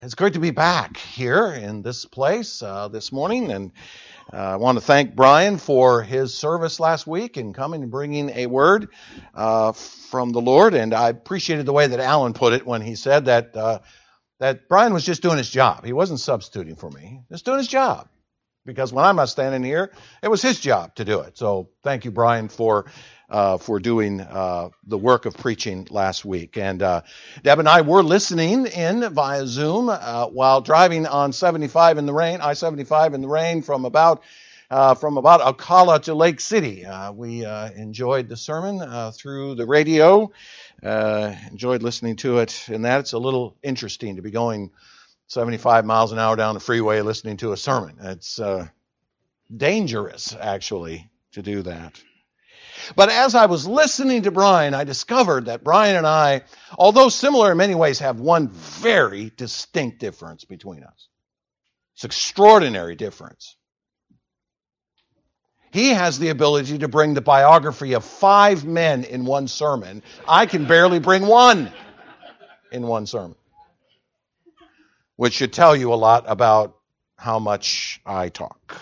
It's great to be back here in this place this morning, and I want to thank Brian for his service last week and coming and bringing a word from the Lord. And I appreciated the way that Alan put it when he said that Brian was just doing his job. He wasn't substituting for me, just doing his job. Because when I'm not standing here, it was his job to do it. So thank you, Brian, for doing the work of preaching last week. And Deb and I were listening in via Zoom while driving on 75 in the rain, I-75 in the rain from about Ocala to Lake City. We enjoyed the sermon through the radio, enjoyed listening to it, and it's a little interesting to be going 75 miles an hour down the freeway listening to a sermon. It's dangerous, actually, to do that. But as I was listening to Brian, I discovered that Brian and I, although similar in many ways, have one very distinct difference between us. It's an extraordinary difference. He has the ability to bring the biography of 5 men in one sermon. I can barely bring one in one sermon, which should tell you a lot about how much I talk.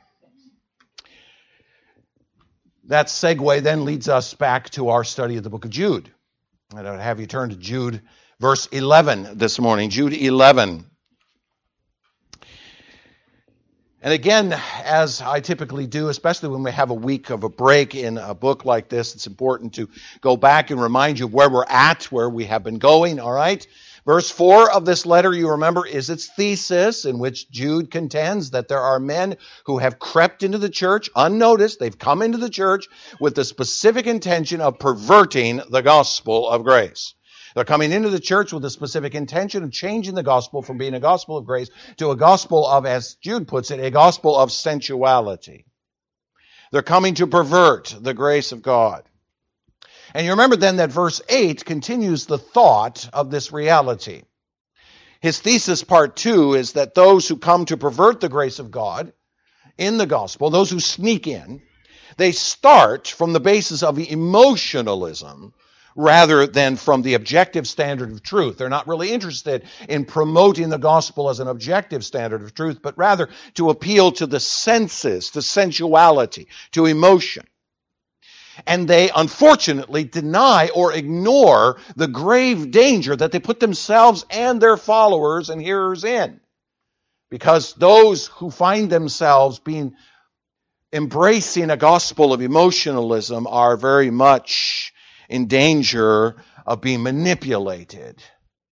That segue then leads us back to our study of the book of Jude. And I would have you turn to Jude, verse 11 this morning. Jude 11. And again, as I typically do, especially when we have a week of a break in a book like this, it's important to go back and remind you of where we're at, where we have been going, all right? Verse 4 of this letter, you remember, is its thesis in which Jude contends that there are men who have crept into the church unnoticed. They've come into the church with the specific intention of perverting the gospel of grace. They're coming into the church with the specific intention of changing the gospel from being a gospel of grace to a gospel of, as Jude puts it, a gospel of sensuality. They're coming to pervert the grace of God. And you remember then that verse 8 continues the thought of this reality. His thesis, part 2, is that those who come to pervert the grace of God in the gospel, those who sneak in, they start from the basis of emotionalism rather than from the objective standard of truth. They're not really interested in promoting the gospel as an objective standard of truth, but rather to appeal to the senses, to sensuality, to emotion. And they unfortunately deny or ignore the grave danger that they put themselves and their followers and hearers in. Because those who find themselves embracing a gospel of emotionalism are very much in danger of being manipulated.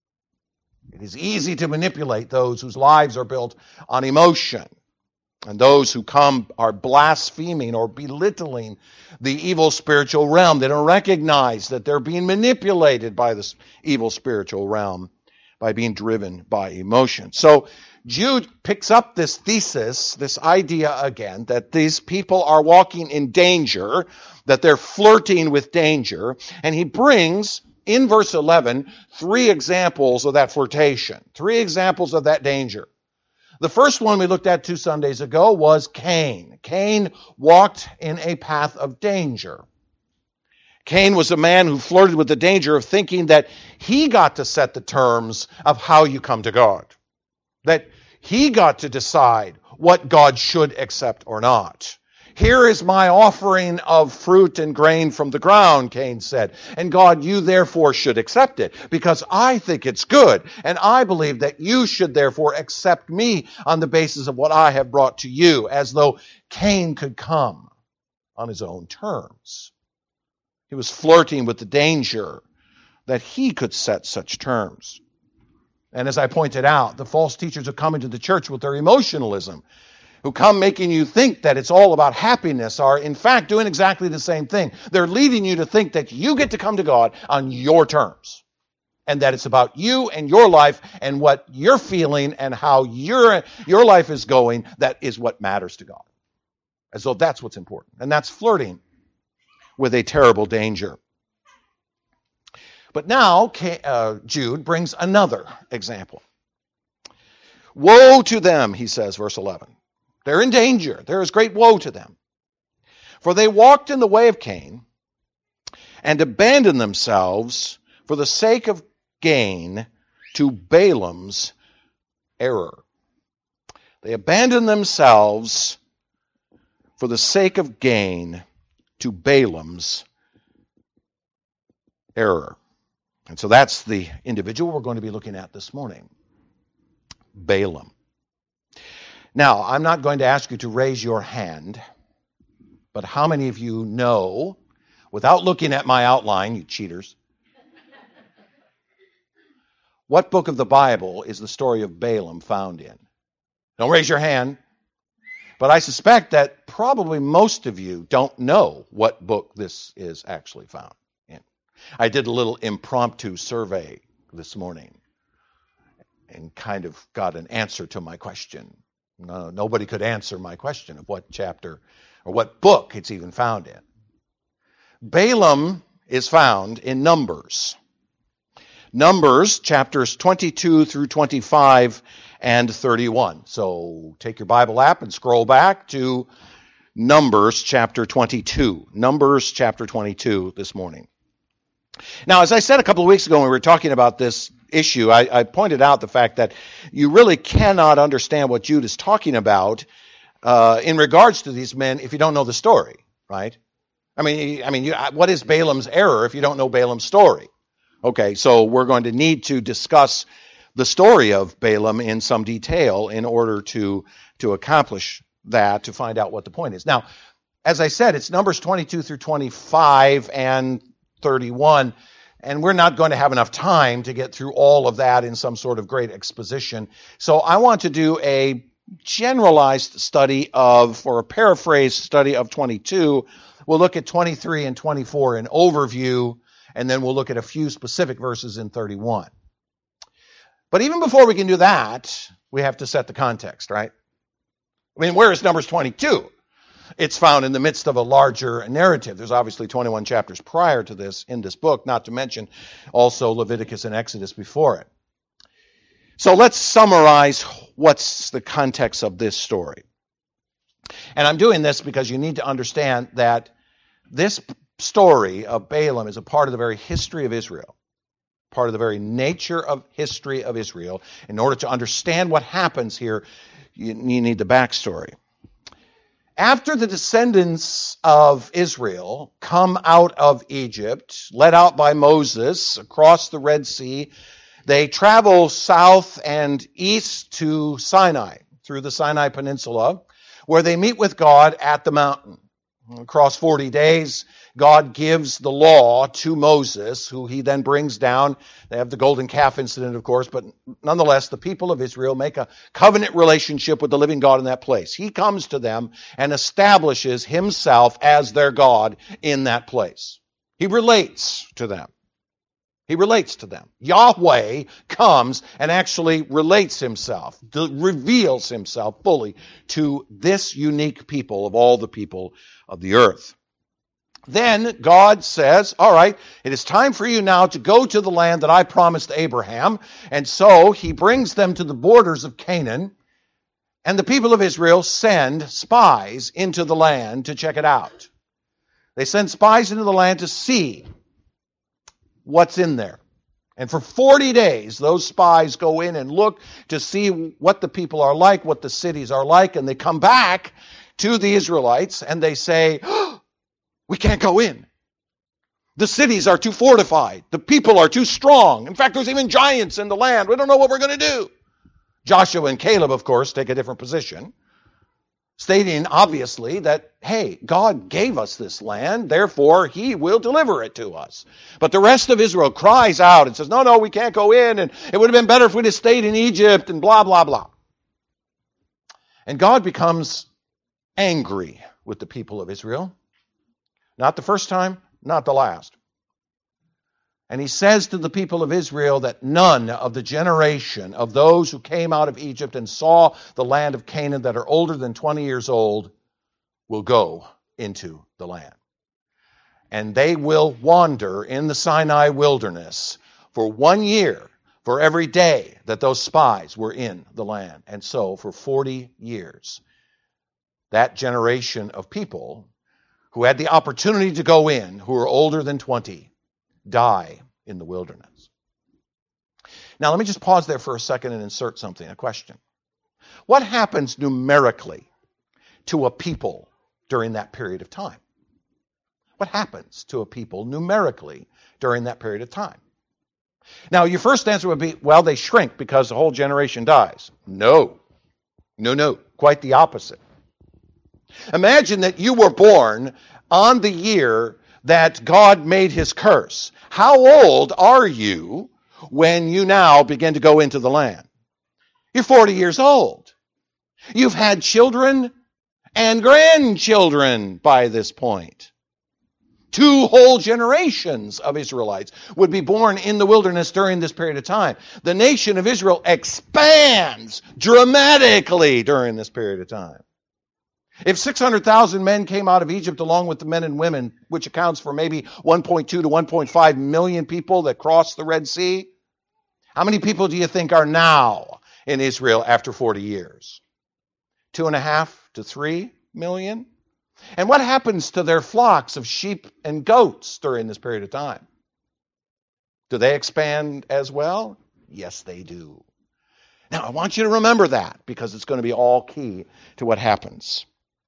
It is easy to manipulate those whose lives are built on emotion. And those who come are blaspheming or belittling the evil spiritual realm. They don't recognize that they're being manipulated by this evil spiritual realm by being driven by emotion. So Jude picks up this thesis, this idea again, that these people are walking in danger, that they're flirting with danger, and he brings, in verse 11, 3 examples of that flirtation, 3 examples of that danger. The first one we looked at 2 Sundays ago was Cain. Cain walked in a path of danger. Cain was a man who flirted with the danger of thinking that he got to set the terms of how you come to God. That he got to decide what God should accept or not. Here is my offering of fruit and grain from the ground, Cain said. And God, you therefore should accept it because I think it's good. And I believe that you should therefore accept me on the basis of what I have brought to you, as though Cain could come on his own terms. He was flirting with the danger that he could set such terms. And as I pointed out, the false teachers who come into the church with their emotionalism, who come making you think that it's all about happiness, are in fact doing exactly the same thing. They're leading you to think that you get to come to God on your terms, and that it's about you and your life and what you're feeling and how your life is going. That is what matters to God, as though that's what's important. And that's flirting with a terrible danger. But now Jude brings another example. Woe to them, he says, verse 11. They're in danger. There is great woe to them. For they walked in the way of Cain and abandoned themselves for the sake of gain to Balaam's error. They abandoned themselves for the sake of gain to Balaam's error. And so that's the individual we're going to be looking at this morning, Balaam. Now, I'm not going to ask you to raise your hand, but how many of you know, without looking at my outline, you cheaters, what book of the Bible is the story of Balaam found in? Don't raise your hand, but I suspect that probably most of you don't know what book this is actually found in. I did a little impromptu survey this morning and kind of got an answer to my question. No, nobody could answer my question of what chapter or what book it's even found in. Balaam is found in Numbers. Numbers, chapters 22 through 25 and 31. So take your Bible app and scroll back to Numbers chapter 22. Numbers chapter 22 this morning. Now, as I said a couple of weeks ago when we were talking about this issue, I pointed out the fact that you really cannot understand what Jude is talking about in regards to these men if you don't know the story, right? I mean, what is Balaam's error if you don't know Balaam's story? Okay, so we're going to need to discuss the story of Balaam in some detail in order to accomplish that, to find out what the point is. Now, as I said, it's Numbers 22 through 25 and 31, and we're not going to have enough time to get through all of that in some sort of great exposition. So I want to do a generalized study of, or a paraphrased study of 22. We'll look at 23 and 24 in overview, and then we'll look at a few specific verses in 31. But even before we can do that, we have to set the context, right? I mean, where is Numbers 22? It's found in the midst of a larger narrative. There's obviously 21 chapters prior to this in this book, not to mention also Leviticus and Exodus before it. So let's summarize what's the context of this story. And I'm doing this because you need to understand that this story of Balaam is a part of the very history of Israel, part of the very nature of history of Israel. In order to understand what happens here, you need the backstory. After the descendants of Israel come out of Egypt, led out by Moses across the Red Sea, they travel south and east to Sinai, through the Sinai Peninsula, where they meet with God at the mountain. Across 40 days, God gives the law to Moses, who he then brings down. They have the golden calf incident, of course, but nonetheless, the people of Israel make a covenant relationship with the living God in that place. He comes to them and establishes himself as their God in that place. He relates to them. He relates to them. Yahweh comes and actually relates himself, reveals himself fully to this unique people of all the people of the earth. Then God says, all right, it is time for you now to go to the land that I promised Abraham. And so he brings them to the borders of Canaan. And the people of Israel send spies into the land to check it out. They send spies into the land to see what's in there. And for 40 days, those spies go in and look to see what the people are like, what the cities are like. And they come back to the Israelites and they say, oh, we can't go in. The cities are too fortified. The people are too strong. In fact, there's even giants in the land. We don't know what we're going to do. Joshua and Caleb, of course, take a different position, stating obviously that, hey, God gave us this land, therefore he will deliver it to us. But the rest of Israel cries out and says, no, we can't go in, and it would have been better if we'd have stayed in Egypt, and blah, blah, blah. And God becomes angry with the people of Israel. Not the first time, not the last. And he says to the people of Israel that none of the generation of those who came out of Egypt and saw the land of Canaan that are older than 20 years old will go into the land. And they will wander in the Sinai wilderness for 1 year for every day that those spies were in the land. And so for 40 years, that generation of people who had the opportunity to go in, who were older than 20, die in the wilderness. Now, let me just pause there for a second and insert something, a question. What happens numerically to a people during that period of time? What happens to a people numerically during that period of time? Now, your first answer would be, well, they shrink because the whole generation dies. No. Quite the opposite. Imagine that you were born on the year that God made his curse. How old are you when you now begin to go into the land? You're 40 years old. You've had children and grandchildren by this point. 2 whole generations of Israelites would be born in the wilderness during this period of time. The nation of Israel expands dramatically during this period of time. If 600,000 men came out of Egypt along with the men and women, which accounts for maybe 1.2 to 1.5 million people that crossed the Red Sea, how many people do you think are now in Israel after 40 years? 2.5 to 3 million? And what happens to their flocks of sheep and goats during this period of time? Do they expand as well? Yes, they do. Now, I want you to remember that because it's going to be all key to what happens.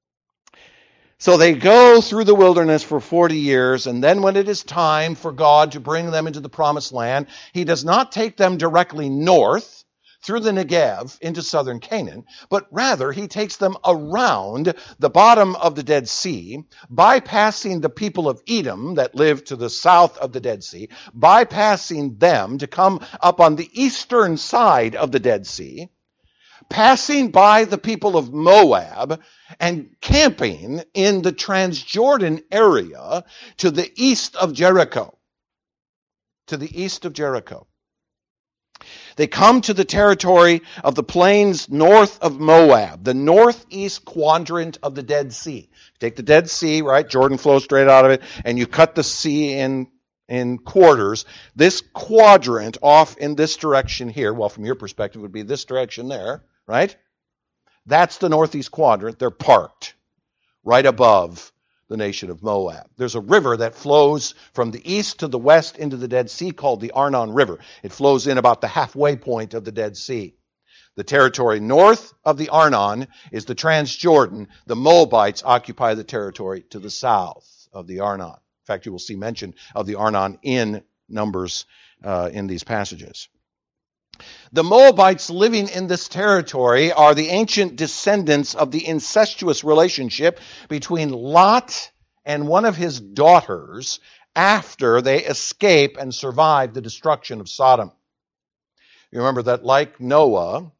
So they go through the wilderness for 40 years, and then when it is time for God to bring them into the promised land, he does not take them directly north through the Negev into southern Canaan, but rather he takes them around the bottom of the Dead Sea, bypassing the people of Edom that live to the south of the Dead Sea, bypassing them to come up on the eastern side of the Dead Sea, passing by the people of Moab and camping in the Transjordan area to the east of Jericho. To the east of Jericho. They come to the territory of the plains north of Moab, the northeast quadrant of the Dead Sea. Take the Dead Sea, right? Jordan flows straight out of it, and you cut the sea in quarters. This quadrant off in this direction here, well, from your perspective, would be this direction there, right? That's the northeast quadrant. They're parked right above the nation of Moab. There's a river that flows from the east to the west into the Dead Sea called the Arnon River. It flows in about the halfway point of the Dead Sea. The territory north of the Arnon is the Transjordan. The Moabites occupy the territory to the south of the Arnon. In fact, you will see mention of the Arnon in Numbers in these passages. The Moabites living in this territory are the ancient descendants of the incestuous relationship between Lot and one of his daughters after they escape and survive the destruction of Sodom. You remember that like Noah,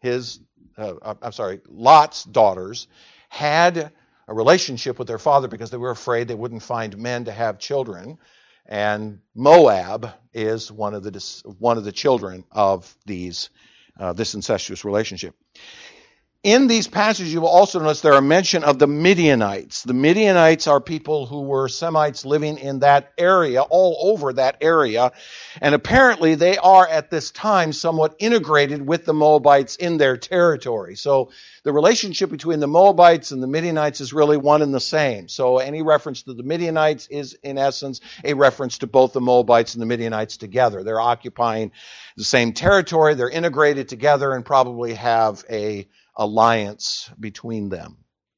Lot's daughters had a relationship with their father because they were afraid they wouldn't find men to have children. And Moab is one of the children of this incestuous relationship. In these passages, you will also notice there are mention of the Midianites. The Midianites are people who were Semites living in that area, all over that area. And apparently they are at this time somewhat integrated with the Moabites in their territory. So the relationship between the Moabites and the Midianites is really one and the same. So any reference to the Midianites is in essence a reference to both the Moabites and the Midianites together. They're occupying the same territory. They're integrated together and probably have a alliance between them.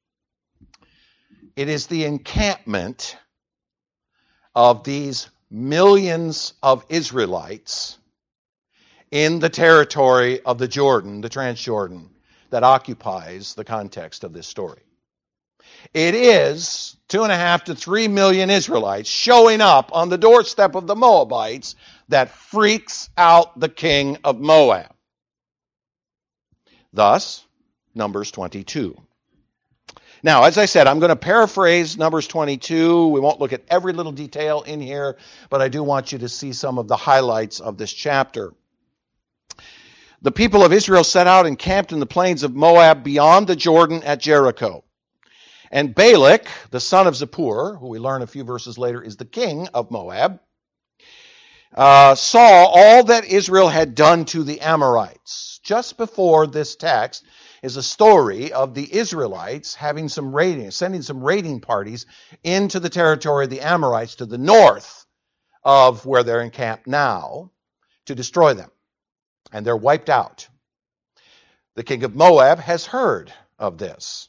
It is the encampment of these millions of Israelites in the territory of the Jordan, the Transjordan, that occupies the context of this story. It is 2.5 to 3 million Israelites showing up on the doorstep of the Moabites that freaks out the king of Moab. Thus, Numbers 22. Now, as I said, I'm going to paraphrase Numbers 22. We won't look at every little detail in here, but I do want you to see some of the highlights of this chapter. The people of Israel set out and camped in the plains of Moab beyond the Jordan at Jericho. And Balak, the son of Zippor, who we learn a few verses later is the king of Moab, saw all that Israel had done to the Amorites. Just before this text is a story of the Israelites sending some raiding parties into the territory of the Amorites to the north of where they're encamped now to destroy them. and they're wiped out. The king of Moab has heard of this.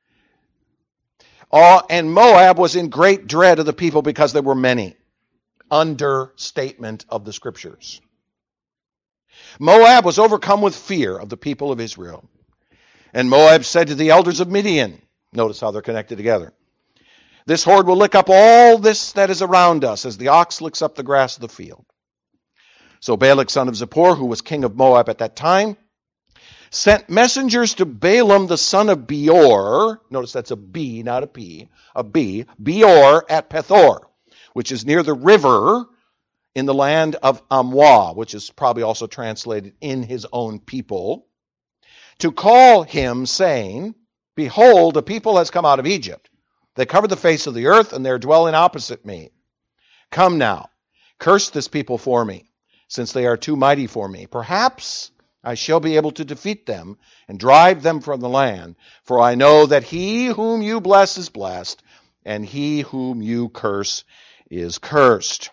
And Moab was in great dread of the people because there were many. Understatement of the scriptures. Moab was overcome with fear of the people of Israel. And Moab said to the elders of Midian, notice how they're connected together, this horde will lick up all this that is around us, as the ox licks up the grass of the field. So Balak, son of Zippor, who was king of Moab at that time, sent messengers to Balaam, the son of Beor, notice that's a B, not a P, a B, Beor at Pethor, which is near the river in the land of Amwah, which is probably also translated in his own people, to call him, saying, behold, a people has come out of Egypt. They cover the face of the earth, and they are dwelling opposite me. Come now, curse this people for me, since they are too mighty for me. Perhaps I shall be able to defeat them and drive them from the land. For I know that he whom you bless is blessed, and he whom you curse is cursed.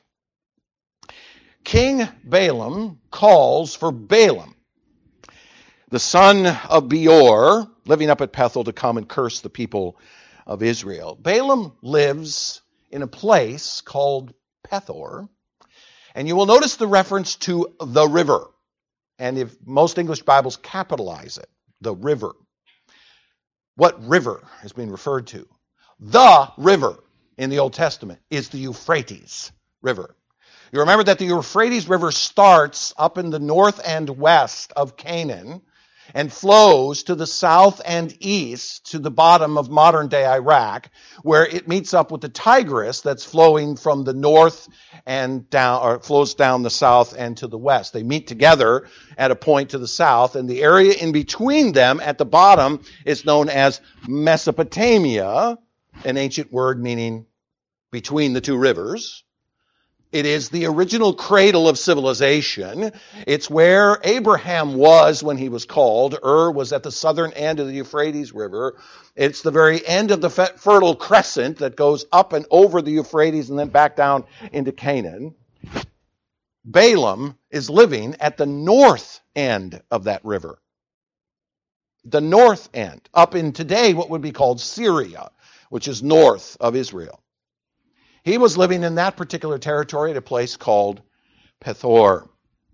King Balaam calls for Balaam, the son of Beor, living up at Pethor, to come and curse the people of Israel. Balaam lives in a place called Pethor, and you will notice the reference to the river. And if most English Bibles capitalize it, the river. What river is being referred to? The river in the Old Testament is the Euphrates River. You remember that the Euphrates River starts up in the north and west of Canaan and flows to the south and east to the bottom of modern-day Iraq, where it meets up with the Tigris that's flowing from the north and down, or flows down the south and to the west. They meet together at a point to the south, and the area in between them at the bottom is known as Mesopotamia, an ancient word meaning between the two rivers. It is the original cradle of civilization. It's where Abraham was when he was called. Ur was at the southern end of the Euphrates River. It's the very end of the Fertile Crescent that goes up and over the Euphrates and then back down into Canaan. Balaam is living at the north end of that river. The north end, up in today what would be called Syria, which is north of Israel. He was living in that particular territory at a place called Pethor.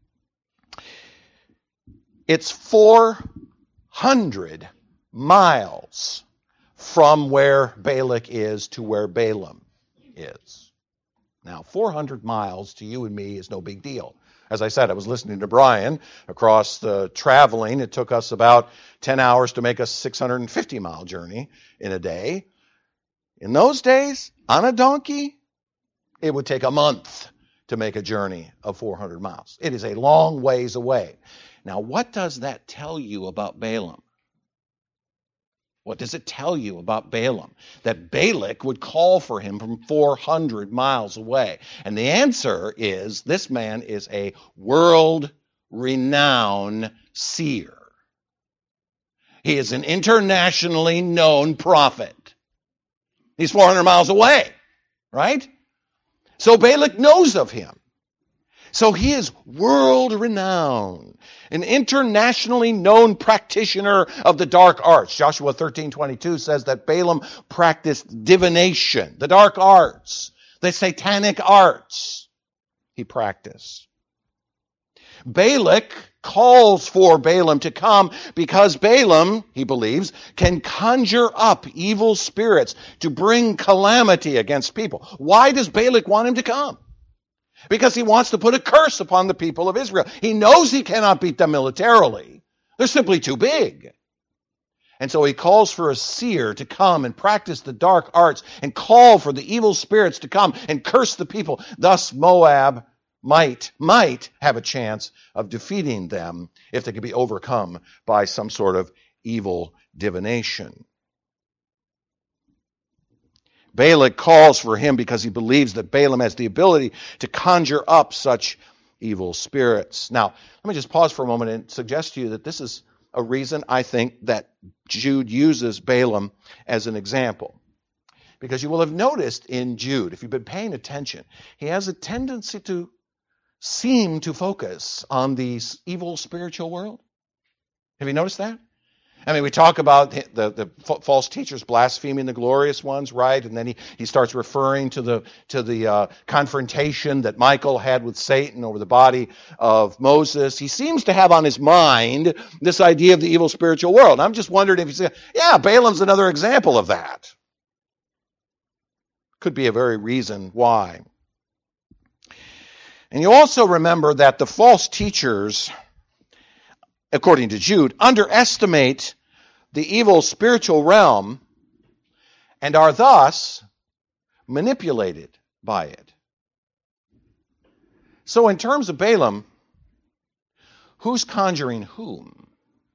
It's 400 miles from where Balak is to where Balaam is. Now, 400 miles to you and me is no big deal. As I said, I was listening to Brian across the traveling. It took us about 10 hours to make a 650-mile journey in a day. In those days, on a donkey, it would take a month to make a journey of 400 miles. It is a long ways away. Now, what does that tell you about Balaam? What does it tell you about Balaam? That Balak would call for him from 400 miles away. And the answer is, this man is a world-renowned seer. He is an internationally known prophet. He's 400 miles away, right? So Balak knows of him. So he is world-renowned, an internationally known practitioner of the dark arts. Joshua 13:22 says that Balaam practiced divination, the dark arts, the satanic arts. He practiced. Balak calls for Balaam to come because Balaam, he believes, can conjure up evil spirits to bring calamity against people. Why does Balak want him to come? Because he wants to put a curse upon the people of Israel. He knows he cannot beat them militarily. They're simply too big. And so he calls for a seer to come and practice the dark arts and call for the evil spirits to come and curse the people. Thus Moab might have a chance of defeating them if they could be overcome by some sort of evil divination. Balak calls for him because he believes that Balaam has the ability to conjure up such evil spirits. Now, let me just pause for a moment and suggest to you that this is a reason I think that Jude uses Balaam as an example. Because you will have noticed in Jude, if you've been paying attention, he has a tendency to seem to focus on the evil spiritual world. Have you noticed that? I mean, we talk about the false teachers blaspheming the glorious ones, right? And then he starts referring to the confrontation that Michael had with Satan over the body of Moses. He seems to have on his mind this idea of the evil spiritual world. I'm just wondering if he's saying, yeah, Balaam's another example of that. Could be a very reason why. And you also remember that the false teachers, according to Jude, underestimate the evil spiritual realm and are thus manipulated by it. So in terms of Balaam, who's conjuring whom?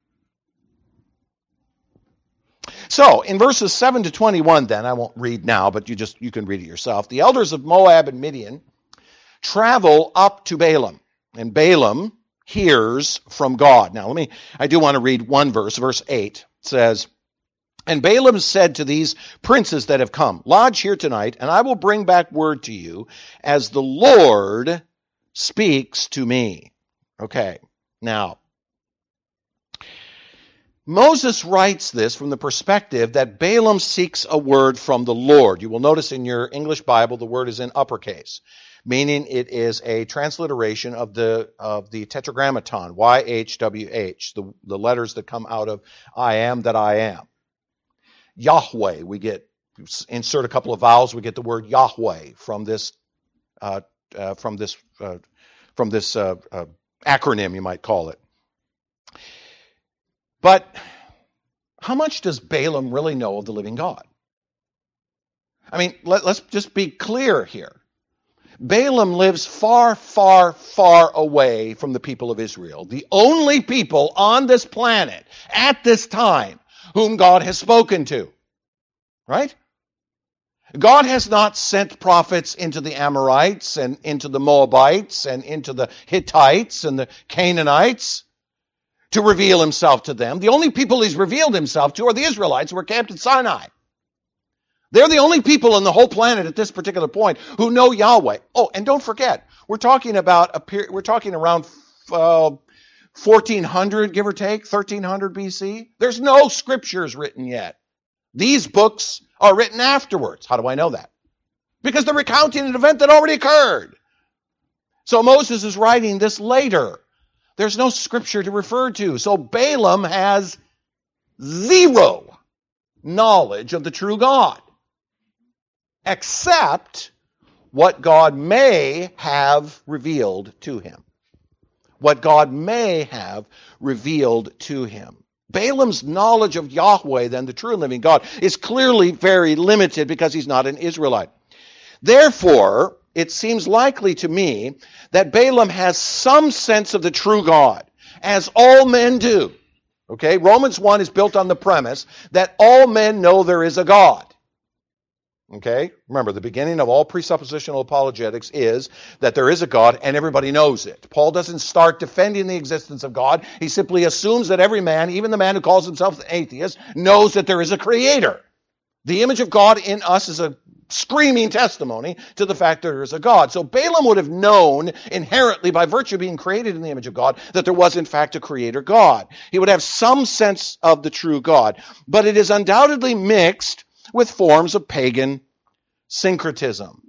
So in verses 7 to 21 then, I won't read now, but you can read it yourself. The elders of Moab and Midian travel up to Balaam, and Balaam hears from God. Now, I do want to read one verse. Verse 8 says, "And Balaam said to these princes that have come, Lodge here tonight, and I will bring back word to you as the Lord speaks to me." Okay, now, Moses writes this from the perspective that Balaam seeks a word from the Lord. You will notice in your English Bible the word is in uppercase, meaning it is a transliteration of the tetragrammaton, YHWH, the letters that come out of I am that I am. Yahweh, insert a couple of vowels, we get the word Yahweh from this acronym, you might call it. But how much does Balaam really know of the living God? I mean, let's just be clear here. Balaam lives far, far, far away from the people of Israel, the only people on this planet at this time whom God has spoken to. Right? God has not sent prophets into the Amorites and into the Moabites and into the Hittites and the Canaanites to reveal himself to them. The only people he's revealed himself to are the Israelites who were camped at Sinai. They're the only people on the whole planet at this particular point who know Yahweh. Oh, and don't forget, we're talking around 1400, give or take, 1300 BC. There's no scriptures written yet. These books are written afterwards. How do I know that? Because they're recounting an event that already occurred. So Moses is writing this later. There's no scripture to refer to. So Balaam has zero knowledge of the true God, except what God may have revealed to him. What God may have revealed to him. Balaam's knowledge of Yahweh, then the true and living God, is clearly very limited because he's not an Israelite. Therefore, it seems likely to me that Balaam has some sense of the true God, as all men do. Okay, Romans 1 is built on the premise that all men know there is a God. Okay, remember, the beginning of all presuppositional apologetics is that there is a God and everybody knows it. Paul doesn't start defending the existence of God. He simply assumes that every man, even the man who calls himself an atheist, knows that there is a creator. The image of God in us is a screaming testimony to the fact that there is a God. So Balaam would have known inherently, by virtue of being created in the image of God, that there was in fact a creator God. He would have some sense of the true God. But it is undoubtedly mixed with forms of pagan syncretism.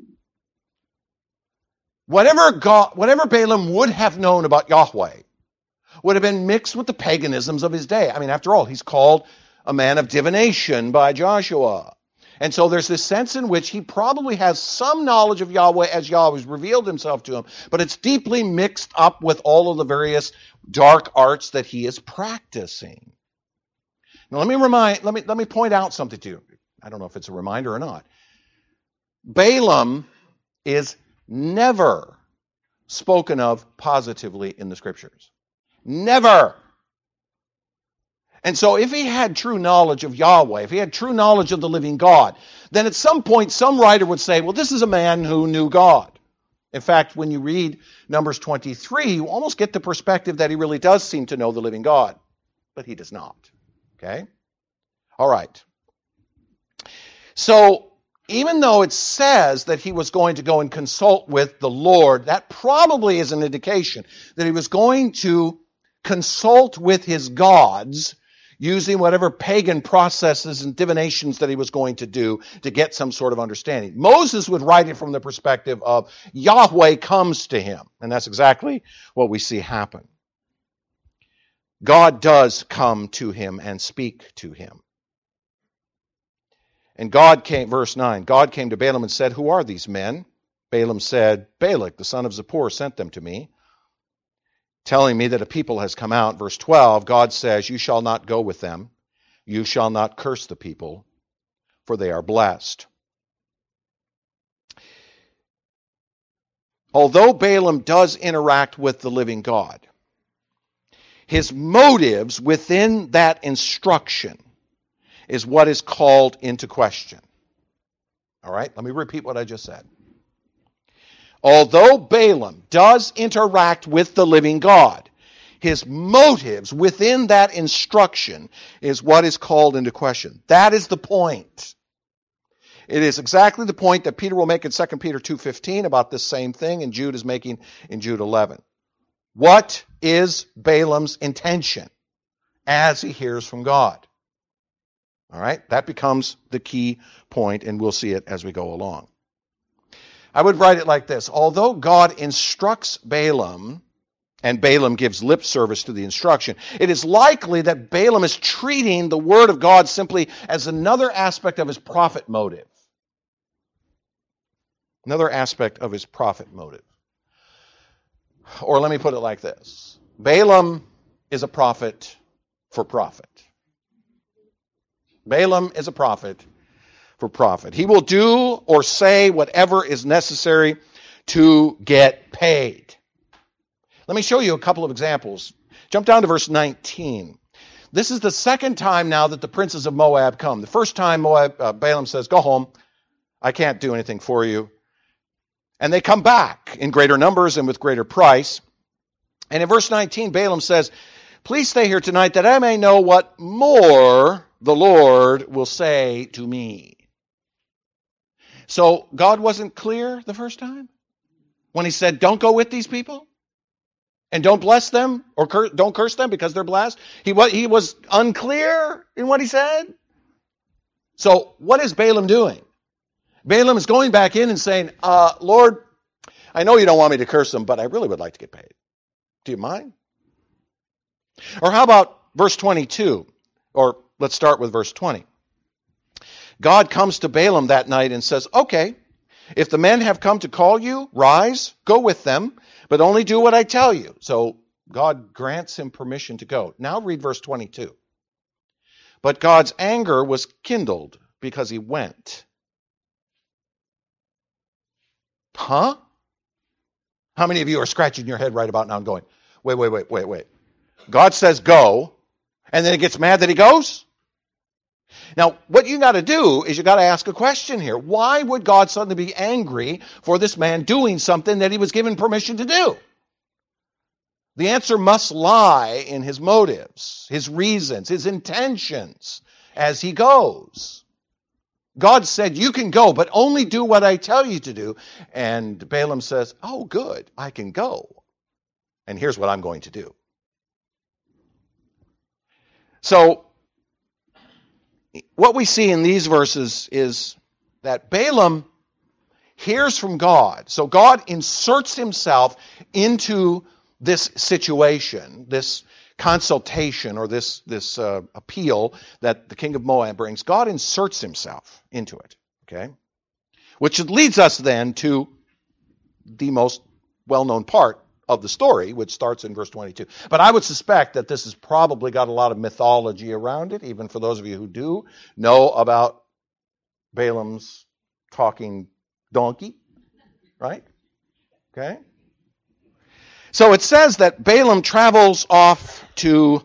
Whatever Balaam would have known about Yahweh would have been mixed with the paganisms of his day. I mean, after all, he's called a man of divination by Joshua. And so there's this sense in which he probably has some knowledge of Yahweh as Yahweh's revealed himself to him, but it's deeply mixed up with all of the various dark arts that he is practicing. Now let me point out something to you. I don't know if it's a reminder or not. Balaam is never spoken of positively in the scriptures. Never. And so if he had true knowledge of Yahweh, if he had true knowledge of the living God, then at some point some writer would say, well, this is a man who knew God. In fact, when you read Numbers 23, you almost get the perspective that he really does seem to know the living God. But he does not. Okay? All right. So even though it says that he was going to go and consult with the Lord, that probably is an indication that he was going to consult with his gods using whatever pagan processes and divinations that he was going to do to get some sort of understanding. Moses would write it from the perspective of Yahweh comes to him, and that's exactly what we see happen. God does come to him and speak to him. And God came, verse 9, God came to Balaam and said, "Who are these men?" Balaam said, "Balak, the son of Zippor, sent them to me, telling me that a people has come out." Verse 12, God says, "You shall not go with them. You shall not curse the people, for they are blessed." Although Balaam does interact with the living God, his motives within that instruction is what is called into question. All right, let me repeat what I just said. Although Balaam does interact with the living God, his motives within that instruction is what is called into question. That is the point. It is exactly the point that Peter will make in 2 Peter 2:15 about this same thing, and Jude is making in Jude 11. What is Balaam's intention as he hears from God? All right, that becomes the key point, and we'll see it as we go along. I would write it like this. Although God instructs Balaam, and Balaam gives lip service to the instruction, it is likely that Balaam is treating the word of God simply as another aspect of his prophet motive. Another aspect of his prophet motive. Or let me put it like this. Balaam is a prophet for profit. Balaam is a prophet for profit. He will do or say whatever is necessary to get paid. Let me show you a couple of examples. Jump down to verse 19. This is the second time now that the princes of Moab come. The first time Balaam says, "Go home. I can't do anything for you." And they come back in greater numbers and with greater price. And in verse 19, Balaam says, "Please stay here tonight that I may know what more the Lord will say to me." So God wasn't clear the first time when he said, "Don't go with these people and don't bless them or don't curse them because they're blessed." He was unclear in what he said. So what is Balaam doing? Balaam is going back in and saying, "Lord, I know you don't want me to curse them, but I really would like to get paid. Do you mind?" Or how about verse 22? Or let's start with verse 20. God comes to Balaam that night and says, "Okay, if the men have come to call you, rise, go with them, but only do what I tell you." So God grants him permission to go. Now read verse 22. "But God's anger was kindled because he went." Huh? How many of you are scratching your head right about now and going, wait. God says go, and then he gets mad that he goes? Now, what you got to do is you got to ask a question here. Why would God suddenly be angry for this man doing something that he was given permission to do? The answer must lie in his motives, his reasons, his intentions as he goes. God said, "You can go, but only do what I tell you to do." And Balaam says, "Oh, good, I can go. And here's what I'm going to do." So, what we see in these verses is that Balaam hears from God. So God inserts himself into this situation, this consultation or this appeal that the king of Moab brings. God inserts himself into it, okay? Which leads us then to the most well-known part of the story, which starts in verse 22. But I would suspect that this has probably got a lot of mythology around it, even for those of you who do know about Balaam's talking donkey, right? Okay? So it says that Balaam travels off to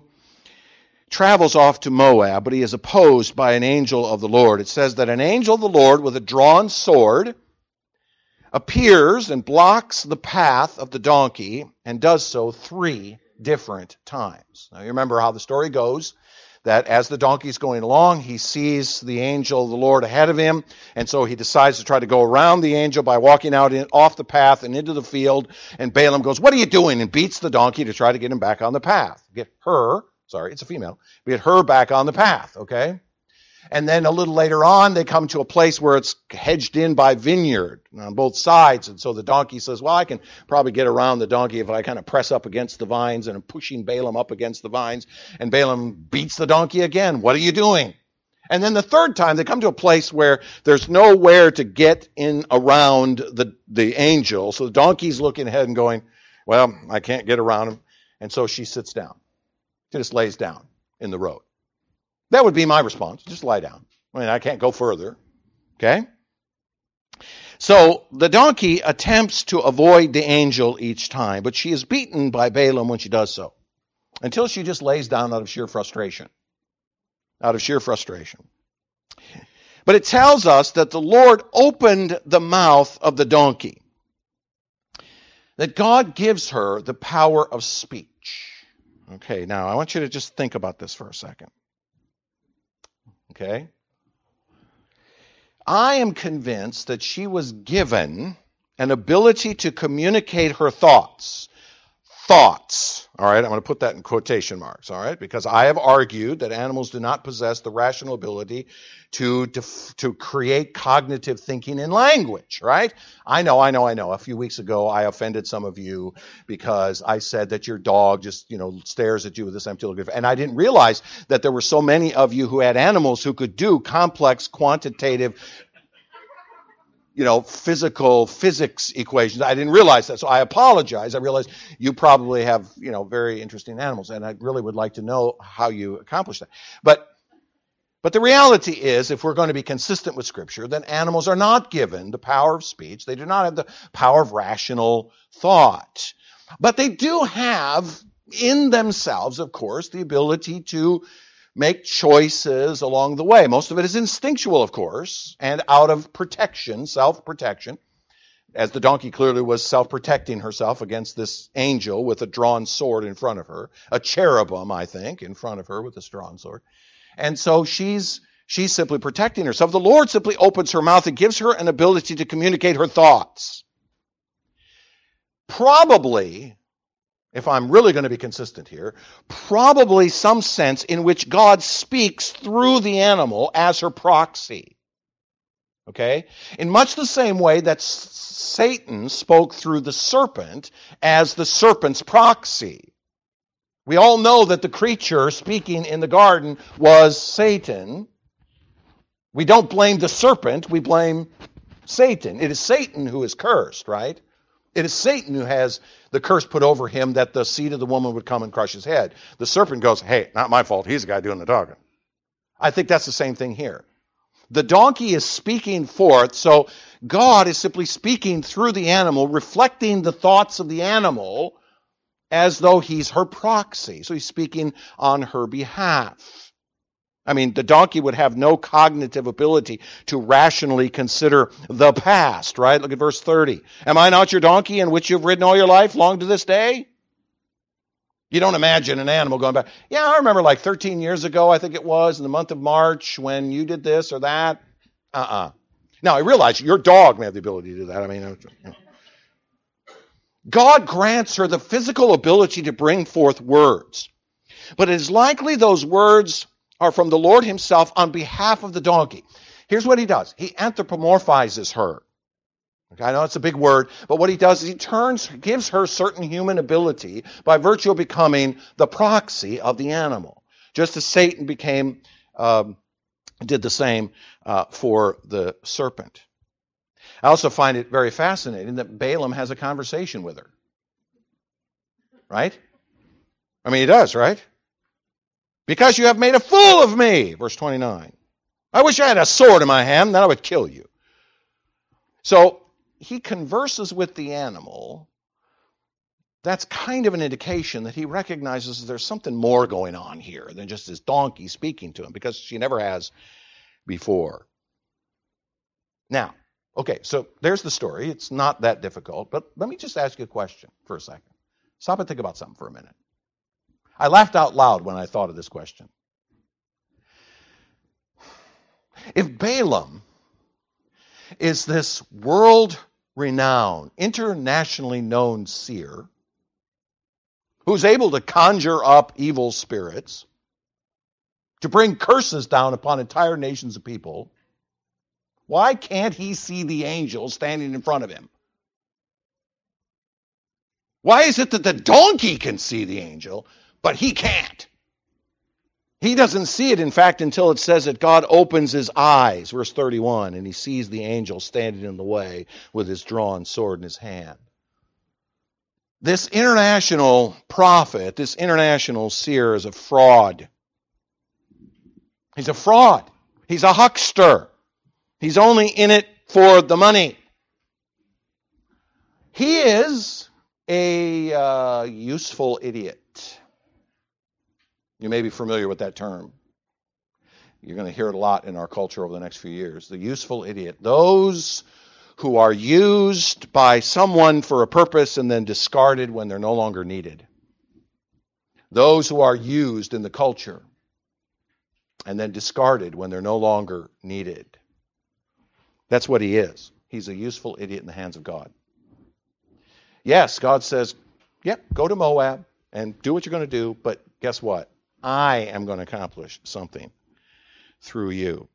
Moab, but he is opposed by an angel of the Lord. It says that an angel of the Lord with a drawn sword appears and blocks the path of the donkey and does so 3 different times. Now you remember how the story goes, that as the donkey's going along, he sees the angel of the Lord ahead of him, and so he decides to try to go around the angel by walking out off the path and into the field, and Balaam goes, "What are you doing?" and beats the donkey to try to get him back on the path. Get it's a female, get her back on the path, okay? And then a little later on, they come to a place where it's hedged in by vineyard on both sides. And so the donkey says, well, I can probably get around the donkey if I kind of press up against the vines, and I'm pushing Balaam up against the vines. And Balaam beats the donkey again. What are you doing? And then the third time, they come to a place where there's nowhere to get in around the angel. So the donkey's looking ahead and going, well, I can't get around him. And so she sits down. She just lays down in the road. That would be my response. Just lie down. I mean, I can't go further. Okay? So the donkey attempts to avoid the angel each time, but she is beaten by Balaam when she does so, until she just lays down out of sheer frustration. Out of sheer frustration. But it tells us that the Lord opened the mouth of the donkey. That God gives her the power of speech. Okay, now I want you to just think about this for a second. Okay? I am convinced that she was given an ability to communicate her thoughts. Thoughts. All right, I'm going to put that in quotation marks, all right? Because I have argued that animals do not possess the rational ability to create cognitive thinking in language, right? I know. A few weeks ago, I offended some of you because I said that your dog just, stares at you with this empty look. And I didn't realize that there were so many of you who had animals who could do complex quantitative physics equations. I didn't realize that, so I apologize. I realize you probably have, very interesting animals, and I really would like to know how you accomplish that. But the reality is, if we're going to be consistent with Scripture, then animals are not given the power of speech. They do not have the power of rational thought. But they do have in themselves, of course, the ability to make choices along the way. Most of it is instinctual, of course, and out of protection, self-protection, as the donkey clearly was self-protecting herself against this angel with a drawn sword in front of her, a cherubim, I think, in front of her with a drawn sword. And so she's simply protecting herself. The Lord simply opens her mouth and gives her an ability to communicate her thoughts. Probably, if I'm really going to be consistent here, probably some sense in which God speaks through the animal as her proxy. Okay? In much the same way that Satan spoke through the serpent as the serpent's proxy. We all know that the creature speaking in the garden was Satan. We don't blame the serpent, we blame Satan. It is Satan who is cursed, right? It is Satan who has the curse put over him that the seed of the woman would come and crush his head. The serpent goes, hey, not my fault. He's the guy doing the talking. I think that's the same thing here. The donkey is speaking forth, so God is simply speaking through the animal, reflecting the thoughts of the animal as though he's her proxy. So he's speaking on her behalf. I mean, the donkey would have no cognitive ability to rationally consider the past, right? Look at verse 30. Am I not your donkey in which you've ridden all your life, long to this day? You don't imagine an animal going back, yeah, I remember like 13 years ago, I think it was, in the month of March, when you did this or that. Now, I realize your dog may have the ability to do that. I mean, God grants her the physical ability to bring forth words. But it is likely those words are from the Lord himself on behalf of the donkey. Here's what he does. He anthropomorphizes her. Okay, I know it's a big word, but what he does is he gives her certain human ability by virtue of becoming the proxy of the animal. Just as Satan did the same for the serpent. I also find it very fascinating that Balaam has a conversation with her. Right? I mean, he does, right? Because you have made a fool of me, verse 29. I wish I had a sword in my hand, then I would kill you. So he converses with the animal. That's kind of an indication that he recognizes there's something more going on here than just his donkey speaking to him, because she never has before. Now, okay, so there's the story. It's not that difficult, but let me just ask you a question for a second. Stop and think about something for a minute. I laughed out loud when I thought of this question. If Balaam is this world-renowned, internationally known seer who's able to conjure up evil spirits, to bring curses down upon entire nations of people, why can't he see the angel standing in front of him? Why is it that the donkey can see the angel, but he can't? He doesn't see it, in fact, until it says that God opens his eyes, verse 31, and he sees the angel standing in the way with his drawn sword in his hand. This international prophet, this international seer is a fraud. He's a fraud. He's a huckster. He's only in it for the money. He is a useful idiot. You may be familiar with that term. You're going to hear it a lot in our culture over the next few years. The useful idiot. Those who are used by someone for a purpose and then discarded when they're no longer needed. Those who are used in the culture and then discarded when they're no longer needed. That's what he is. He's a useful idiot in the hands of God. Yes, God says, yep, go to Moab and do what you're going to do, but guess what? I am going to accomplish something through you.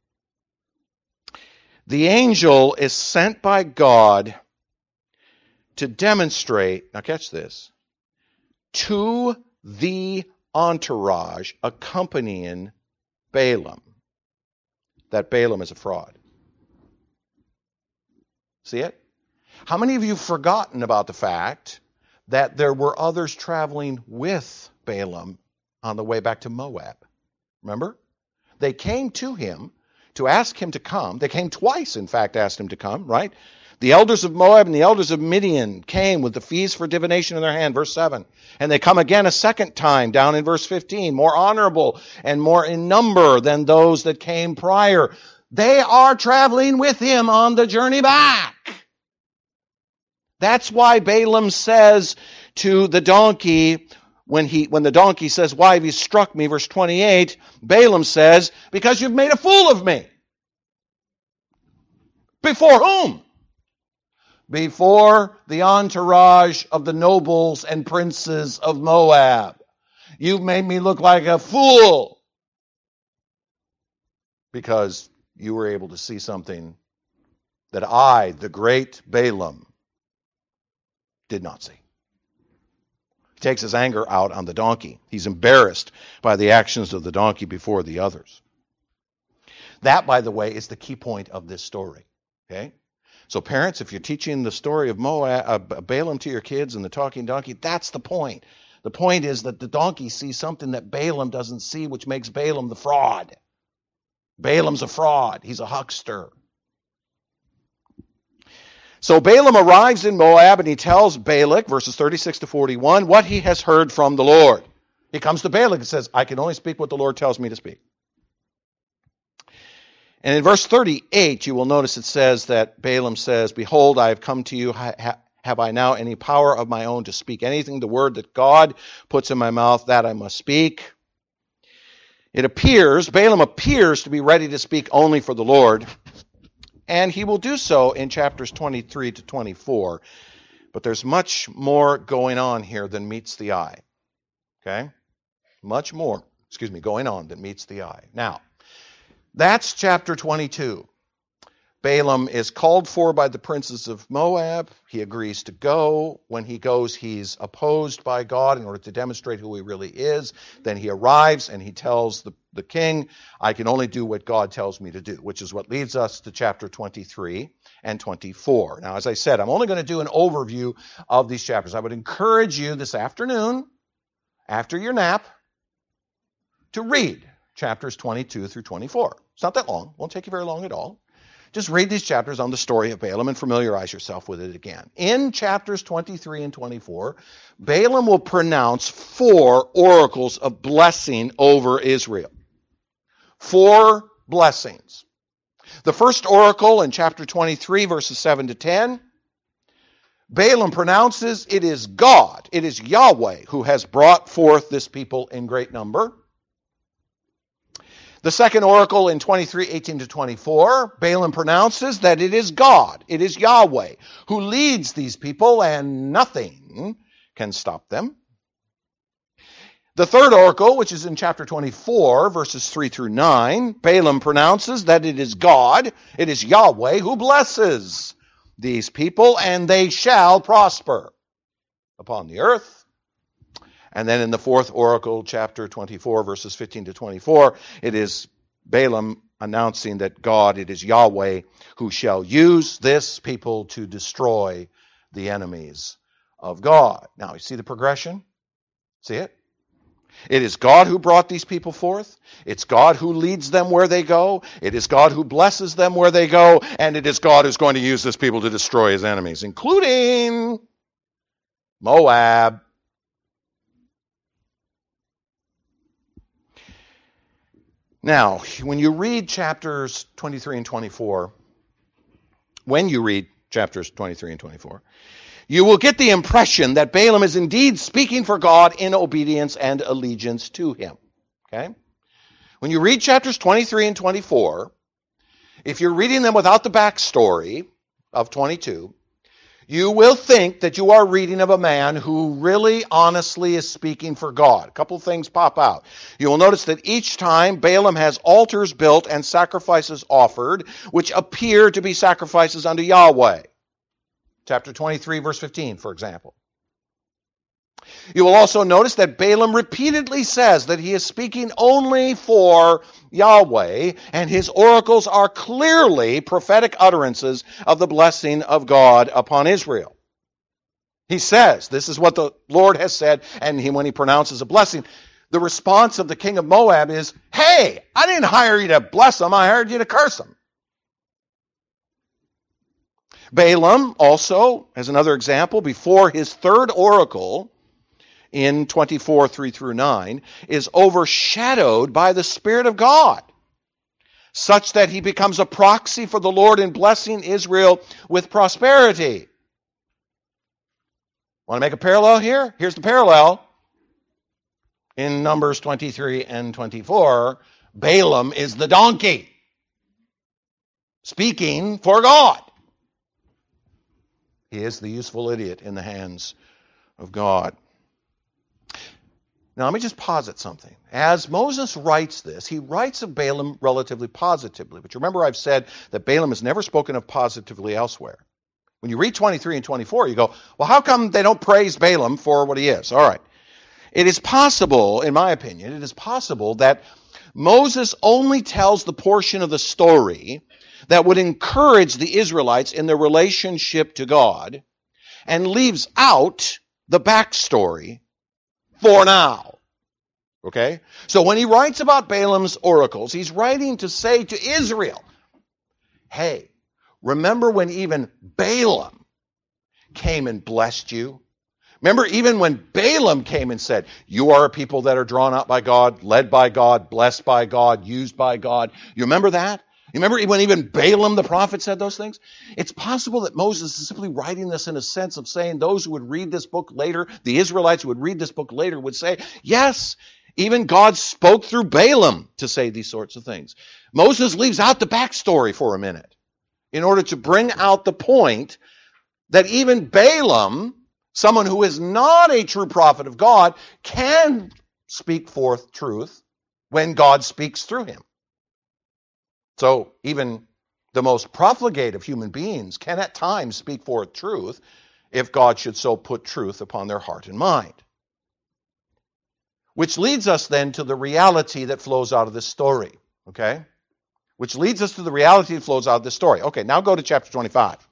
The angel is sent by God to demonstrate, now catch this, to the entourage accompanying Balaam, that Balaam is a fraud. See it? How many of you have forgotten about the fact that there were others traveling with Balaam on the way back to Moab? Remember? They came to him to ask him to come. They came twice, in fact, asked him to come, right? The elders of Moab and the elders of Midian came with the feast for divination in their hand, verse 7. And they come again a second time, down in verse 15, more honorable and more in number than those that came prior. They are traveling with him on the journey back. That's why Balaam says to the donkey, when the donkey says, why have you struck me? Verse 28, Balaam says, because you've made a fool of me. Before whom? Before the entourage of the nobles and princes of Moab. You've made me look like a fool. Because you were able to see something that I, the great Balaam, did not see. He takes his anger out on the donkey. He's embarrassed by the actions of the donkey before the others. That, by the way, is the key point of this story. Okay? So parents, if you're teaching the story of Balaam to your kids and the talking donkey, that's the point. The point is that the donkey sees something that Balaam doesn't see, which makes Balaam the fraud. Balaam's a fraud. He's a huckster. So Balaam arrives in Moab and he tells Balak, verses 36 to 41, what he has heard from the Lord. He comes to Balak and says, I can only speak what the Lord tells me to speak. And in verse 38, you will notice it says that Balaam says, behold, I have come to you. Have I now any power of my own to speak anything? The word that God puts in my mouth, that I must speak. Balaam appears to be ready to speak only for the Lord. And he will do so in chapters 23 to 24. But there's much more going on here than meets the eye. Okay? Much more, going on than meets the eye. Now, that's chapter 22. Balaam is called for by the princes of Moab. He agrees to go. When he goes, he's opposed by God in order to demonstrate who he really is. Then he arrives and he tells the king, I can only do what God tells me to do, which is what leads us to chapter 23 and 24. Now, as I said, I'm only going to do an overview of these chapters. I would encourage you this afternoon, after your nap, to read chapters 22 through 24. It's not that long. Won't take you very long at all. Just read these chapters on the story of Balaam and familiarize yourself with it again. In chapters 23 and 24, Balaam will pronounce 4 oracles of blessing over Israel. 4 blessings. The first oracle in chapter 23, verses 7 to 10, Balaam pronounces it is God, it is Yahweh who has brought forth this people in great number. The second oracle in 23:18 to 24, Balaam pronounces that it is God, it is Yahweh, who leads these people, and nothing can stop them. The third oracle, which is in chapter 24, verses 3 through 9, Balaam pronounces that it is God, it is Yahweh, who blesses these people, and they shall prosper upon the earth. And then in the fourth oracle, chapter 24, verses 15 to 24, it is Balaam announcing that God, it is Yahweh, who shall use this people to destroy the enemies of God. Now, you see the progression? See it? It is God who brought these people forth. It's God who leads them where they go. It is God who blesses them where they go. And it is God who's going to use this people to destroy his enemies, including Moab. Now, when you read chapters 23 and 24, you will get the impression that Balaam is indeed speaking for God in obedience and allegiance to him. Okay? When you read chapters 23 and 24, if you're reading them without the backstory of 22, you will think that you are reading of a man who really honestly is speaking for God. A couple things pop out. You will notice that each time Balaam has altars built and sacrifices offered, which appear to be sacrifices unto Yahweh. Chapter 23, verse 15, for example. You will also notice that Balaam repeatedly says that he is speaking only for Yahweh, and his oracles are clearly prophetic utterances of the blessing of God upon Israel. He says, this is what the Lord has said, and when he pronounces a blessing, the response of the king of Moab is, hey, I didn't hire you to bless them, I hired you to curse them. Balaam also, as another example, before his third oracle in 24, 3 through 9, is overshadowed by the Spirit of God, such that he becomes a proxy for the Lord in blessing Israel with prosperity. Want to make a parallel here? Here's the parallel. In Numbers 23 and 24, Balaam is the donkey, speaking for God. He is the useful idiot in the hands of God. Now, let me just posit something. As Moses writes this, he writes of Balaam relatively positively. But you remember I've said that Balaam is never spoken of positively elsewhere. When you read 23 and 24, you go, well, how come they don't praise Balaam for what he is? All right. It is possible, in my opinion, it is possible that Moses only tells the portion of the story that would encourage the Israelites in their relationship to God and leaves out the backstory for now. Okay? So when he writes about Balaam's oracles, he's writing to say to Israel, hey, remember when even Balaam came and blessed you? Remember even when Balaam came and said, you are a people that are drawn out by God, led by God, blessed by God, used by God. You remember that? You remember when even Balaam the prophet said those things? It's possible that Moses is simply writing this in a sense of saying those who would read this book later, the Israelites who would read this book later would say, yes, even God spoke through Balaam to say these sorts of things. Moses leaves out the backstory for a minute in order to bring out the point that even Balaam, someone who is not a true prophet of God, can speak forth truth when God speaks through him. So even the most profligate of human beings can at times speak forth truth if God should so put truth upon their heart and mind. Which leads us then to the reality that flows out of this story. Okay? Which leads us to the reality that flows out of this story. Okay, now go to chapter 25.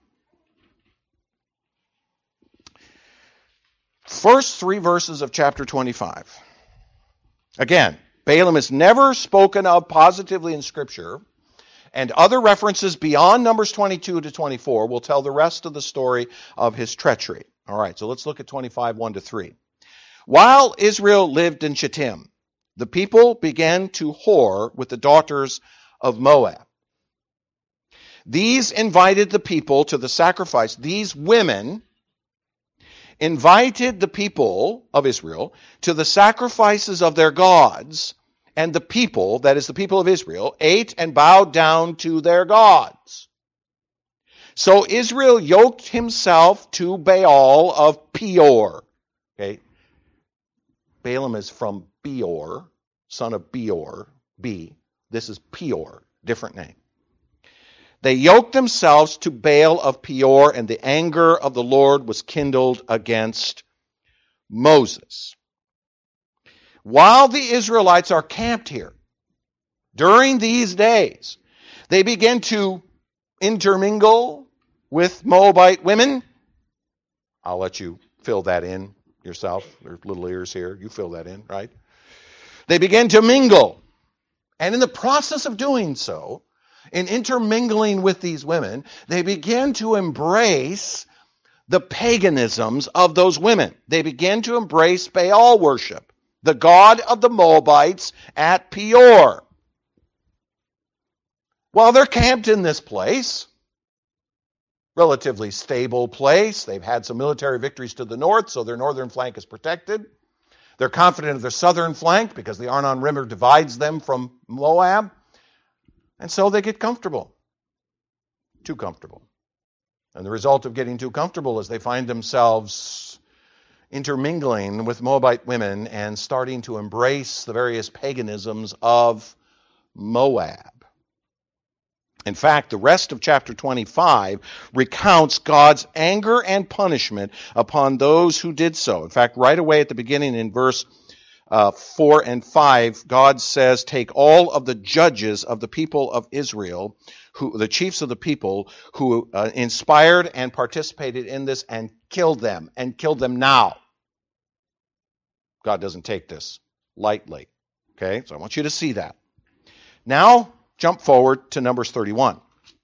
First 3 verses of chapter 25. Again, Balaam is never spoken of positively in Scripture, and other references beyond Numbers 22 to 24 will tell the rest of the story of his treachery. All right, so let's look at 25, 1 to 3. While Israel lived in Shittim, the people began to whore with the daughters of Moab. These invited the people to the sacrifice. These women invited the people of Israel to the sacrifices of their gods and the people, that is the people of Israel, ate and bowed down to their gods. So Israel yoked himself to Baal of Peor. Okay. Balaam is from Beor, son of Beor, B. This is Peor, different name. They yoked themselves to Baal of Peor, and the anger of the Lord was kindled against Moses. While the Israelites are camped here, during these days, they begin to intermingle with Moabite women. I'll let you fill that in yourself. There's little ears here. You fill that in, right? They begin to mingle. And in the process of doing so, in intermingling with these women, they begin to embrace the paganisms of those women. They begin to embrace Baal worship, the god of the Moabites at Peor. While they're camped in this place, relatively stable place, they've had some military victories to the north, so their northern flank is protected. They're confident of their southern flank because the Arnon River divides them from Moab. And so they get comfortable. Too comfortable. And the result of getting too comfortable is they find themselves intermingling with Moabite women and starting to embrace the various paganisms of Moab. In fact, the rest of chapter 25 recounts God's anger and punishment upon those who did so. In fact, right away at the beginning in verse 4 and 5, God says, take all of the judges of the people of Israel, the chiefs of the people who inspired and participated in this, and kill them now. God doesn't take this lightly. Okay, so I want you to see that. Now, jump forward to Numbers 31.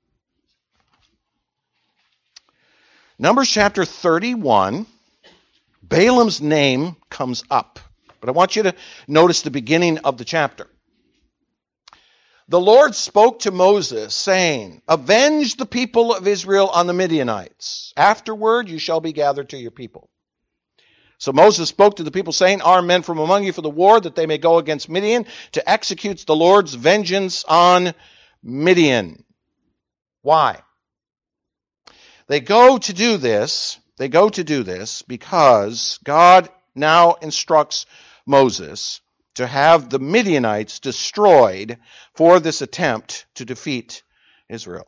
Numbers chapter 31, Balaam's name comes up. But I want you to notice the beginning of the chapter. The Lord spoke to Moses, saying, avenge the people of Israel on the Midianites. Afterward you shall be gathered to your people. So Moses spoke to the people, saying, arm men from among you for the war, that they may go against Midian, to execute the Lord's vengeance on Midian. Why? They go to do this because God now instructs Moses to have the Midianites destroyed for this attempt to defeat Israel.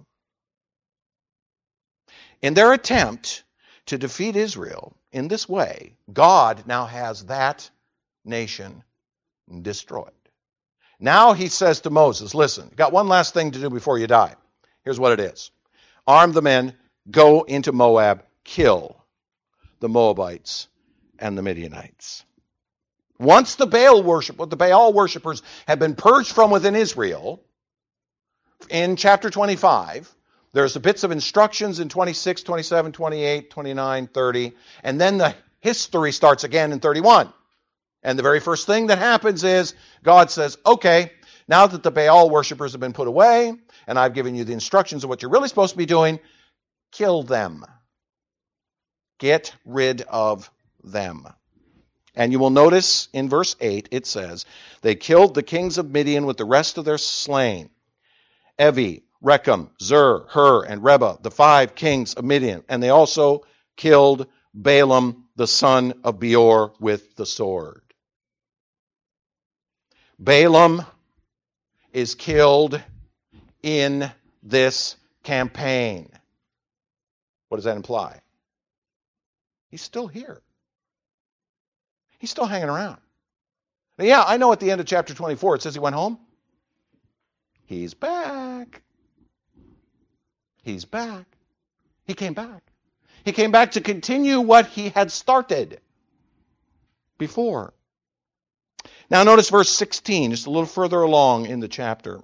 In their attempt to defeat Israel in this way, God now has that nation destroyed. Now he says to Moses, listen, got one last thing to do before you die. Here's what it is. Arm the men, go into Moab, kill the Moabites and the Midianites. Once the Baal worshipers have been purged from within Israel, in chapter 25, there's the bits of instructions in 26, 27, 28, 29, 30, and then the history starts again in 31. And the very first thing that happens is God says, okay, now that the Baal worshipers have been put away, and I've given you the instructions of what you're really supposed to be doing, kill them. Get rid of them. And you will notice in verse 8, it says, they killed the kings of Midian with the rest of their slain. Evi, Rechem, Zur, Hur, and Reba, the 5 kings of Midian. And they also killed Balaam, the son of Beor, with the sword. Balaam is killed in this campaign. What does that imply? He's still here. He's still hanging around. Now, yeah, I know at the end of chapter 24 it says he went home. He's back. He's back. He came back. He came back to continue what he had started before. Now notice verse 16, just a little further along in the chapter.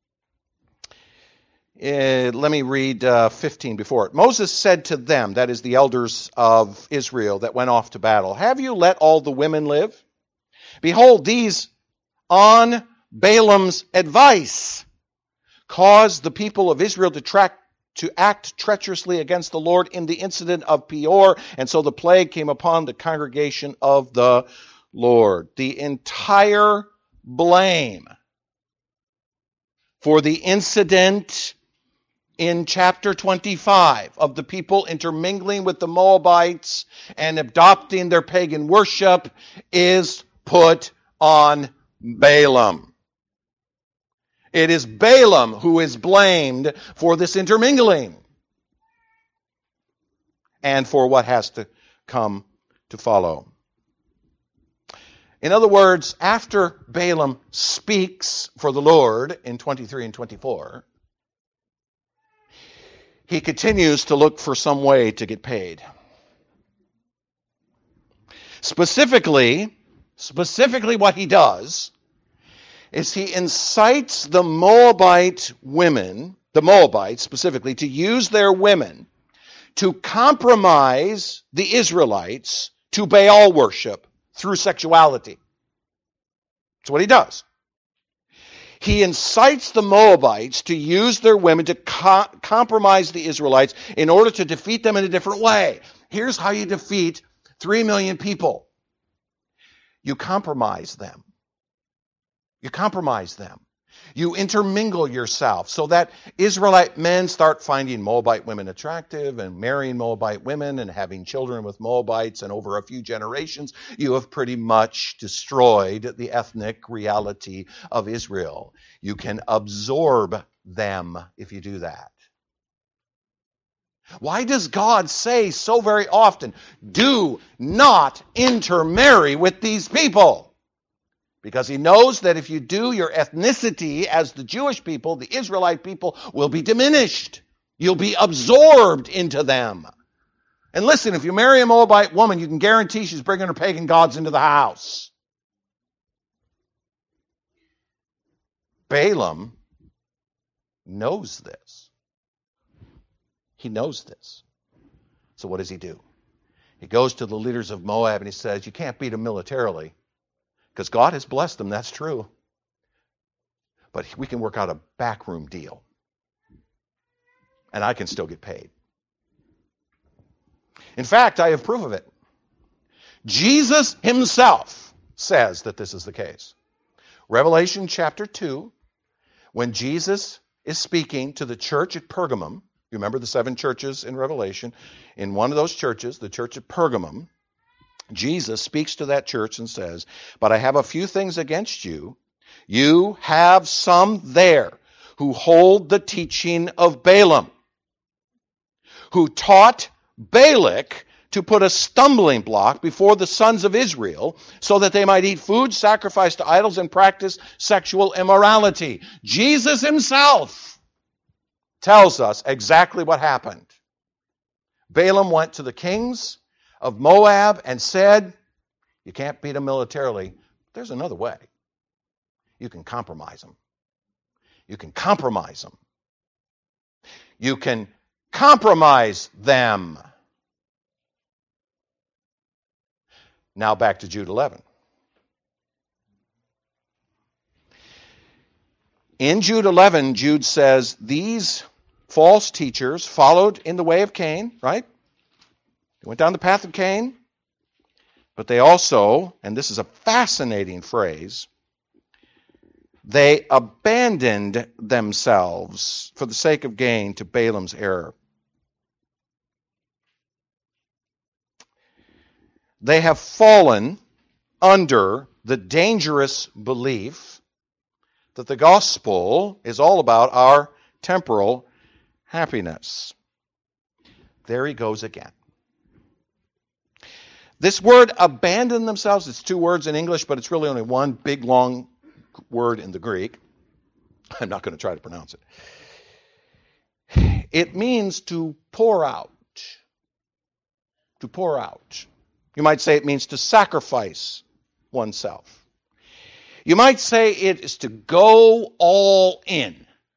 Let me read 15 before it. Moses said to them, that is the elders of Israel that went off to battle, have you let all the women live? Behold, these on Balaam's advice caused the people of Israel to act treacherously against the Lord in the incident of Peor, and so the plague came upon the congregation of the Lord. The entire blame for the incident in chapter 25 of the people intermingling with the Moabites and adopting their pagan worship is put on Balaam. It is Balaam who is blamed for this intermingling and for what has to come to follow. In other words, after Balaam speaks for the Lord in 23 and 24, he continues to look for some way to get paid. Specifically what he does is he incites the Moabite women, the Moabites specifically, to use their women to compromise the Israelites to Baal worship through sexuality. That's what he does. He incites the Moabites to use their women to compromise the Israelites in order to defeat them in a different way. Here's how you defeat 3 million people. You compromise them. You compromise them. You intermingle yourself so that Israelite men start finding Moabite women attractive and marrying Moabite women and having children with Moabites, and over a few generations you have pretty much destroyed the ethnic reality of Israel. You can absorb them if you do that. Why does God say so very often, do not intermarry with these people? Because he knows that if you do, your ethnicity as the Jewish people, the Israelite people, will be diminished. You'll be absorbed into them. And listen, if you marry a Moabite woman, you can guarantee she's bringing her pagan gods into the house. Balaam knows this. He knows this. So what does he do? He goes to the leaders of Moab and he says, you can't beat them militarily. Because God has blessed them, that's true. But we can work out a backroom deal. And I can still get paid. In fact, I have proof of it. Jesus himself says that this is the case. Revelation chapter 2, when Jesus is speaking to the church at Pergamum, you remember the 7 churches in Revelation, in one of those churches, the church at Pergamum, Jesus speaks to that church and says, but I have a few things against you. You have some there who hold the teaching of Balaam, who taught Balak to put a stumbling block before the sons of Israel so that they might eat food sacrificed to idols and practice sexual immorality. Jesus himself tells us exactly what happened. Balaam went to the kings of Moab and said, you can't beat them militarily. There's another way. You can compromise them. You can compromise them. You can compromise them. Now back to Jude 11. In Jude 11, Jude says, these false teachers followed in the way of Cain, right? They went down the path of Cain, but they also, and this is a fascinating phrase, they abandoned themselves for the sake of gain to Balaam's error. They have fallen under the dangerous belief that the gospel is all about our temporal happiness. There he goes again. This word abandon themselves, it's 2 words in English, but it's really only one big long word in the Greek. I'm not going to try to pronounce it. It means to pour out. To pour out. You might say it means to sacrifice oneself. You might say it is to go all in.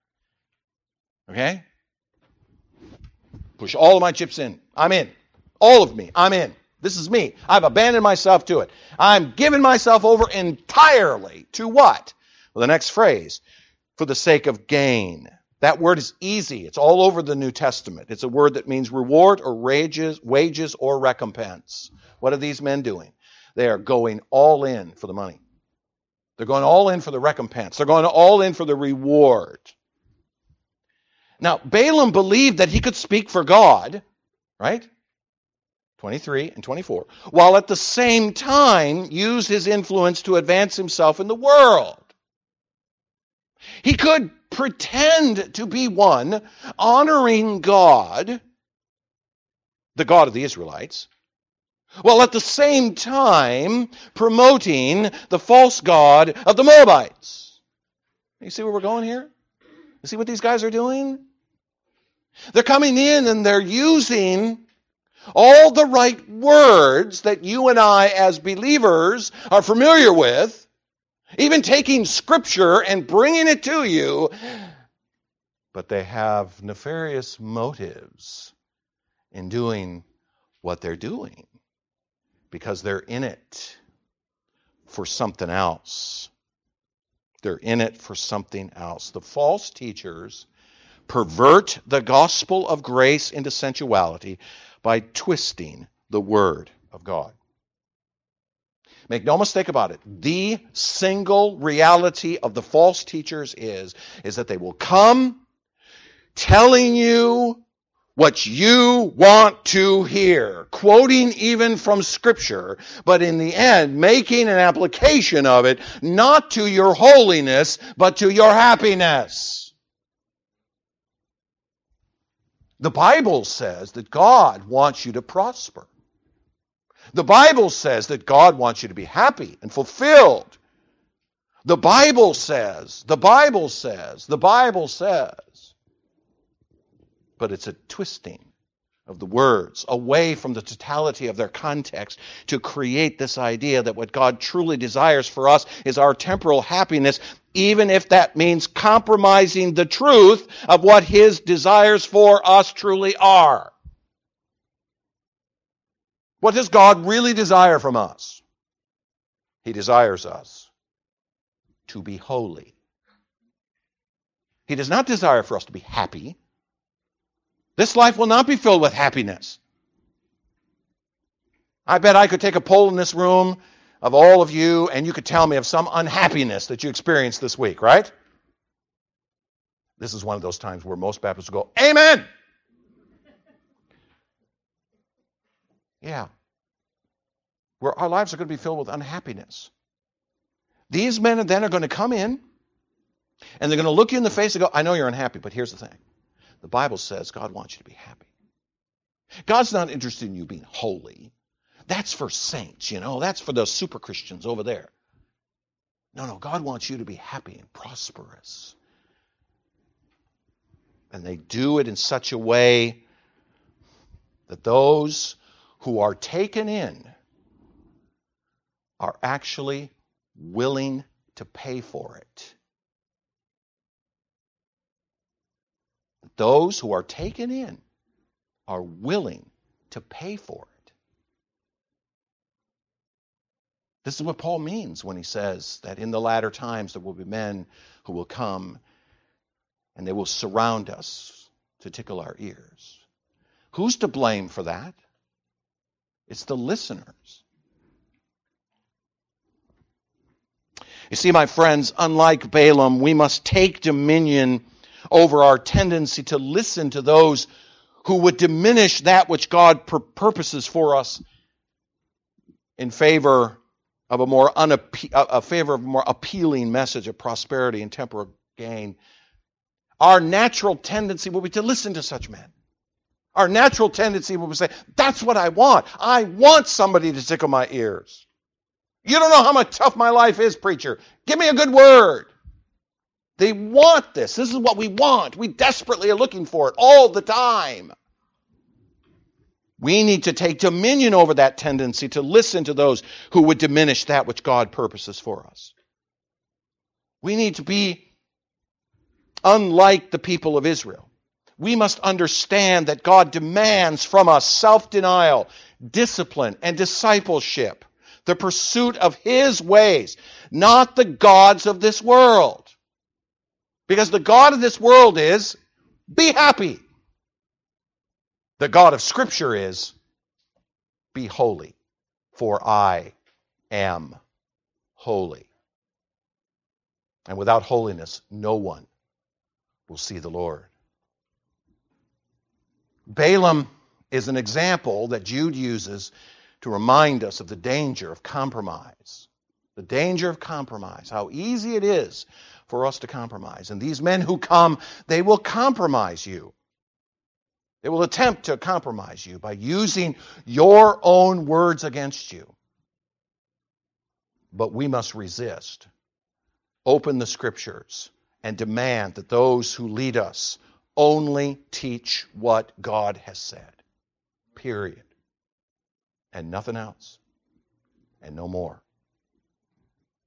Okay? Push all of my chips in. I'm in. All of me. I'm in. This is me. I've abandoned myself to it. I'm giving myself over entirely to what? Well, the next phrase, for the sake of gain. That word is easy. It's all over the New Testament. It's a word that means reward or wages or recompense. What are these men doing? They are going all in for the money. They're going all in for the recompense. They're going all in for the reward. Now, Balaam believed that he could speak for God, right? 23 and 24, while at the same time use his influence to advance himself in the world. He could pretend to be one honoring God, the God of the Israelites, while at the same time promoting the false god of the Moabites. You see where we're going here? You see what these guys are doing? They're coming in and they're using all the right words that you and I as believers are familiar with, even taking Scripture and bringing it to you, but they have nefarious motives in doing what they're doing because they're in it for something else. They're in it for something else. The false teachers pervert the gospel of grace into sensuality by twisting the word of God. Make no mistake about it. The single reality of the false teachers is that they will come telling you what you want to hear, quoting even from Scripture, but in the end making an application of it not to your holiness, but to your happiness. The Bible says that God wants you to prosper. The Bible says that God wants you to be happy and fulfilled. The Bible says. But it's a twisting of the words away from the totality of their context to create this idea that what God truly desires for us is our temporal happiness, even if that means compromising the truth of what His desires for us truly are. What does God really desire from us? He desires us to be holy. He does not desire for us to be happy. This life will not be filled with happiness. I bet I could take a poll in this room of all of you, and you could tell me of some unhappiness that you experienced this week, right? This is one of those times where most Baptists will go, Amen! Yeah. Where our lives are going to be filled with unhappiness. These men then are going to come in, and they're going to look you in the face and go, I know you're unhappy, but here's the thing. The Bible says God wants you to be happy. God's not interested in you being holy. That's for saints, That's for the super Christians over there. No, God wants you to be happy and prosperous. And they do it in such a way that those who are taken in are actually willing to pay for it. Those who are taken in are willing to pay for it. This is what Paul means when he says that in the latter times there will be men who will come and they will surround us to tickle our ears. Who's to blame for that? It's the listeners. You see, my friends, unlike Balaam, we must take dominion over our tendency to listen to those who would diminish that which God purposes for us in favor of a more appealing message of prosperity and temporal gain. Our natural tendency will be to listen to such men. Our natural tendency will be to say, that's what I want. I want somebody to tickle my ears. You don't know how much tough my life is, preacher. Give me a good word. They want this. This is what we want. We desperately are looking for it all the time. We need to take dominion over that tendency to listen to those who would diminish that which God purposes for us. We need to be unlike the people of Israel. We must understand that God demands from us self-denial, discipline, and discipleship, the pursuit of His ways, not the gods of this world. Because the God of this world is, be happy. The God of Scripture is, be holy, for I am holy. And without holiness, no one will see the Lord. Balaam is an example that Jude uses to remind us of the danger of compromise. The danger of compromise, how easy it is for us to compromise. And these men who come, they will compromise you. They will attempt to compromise you by using your own words against you. But we must resist. Open the Scriptures and demand that those who lead us only teach what God has said. Period. And nothing else. And no more.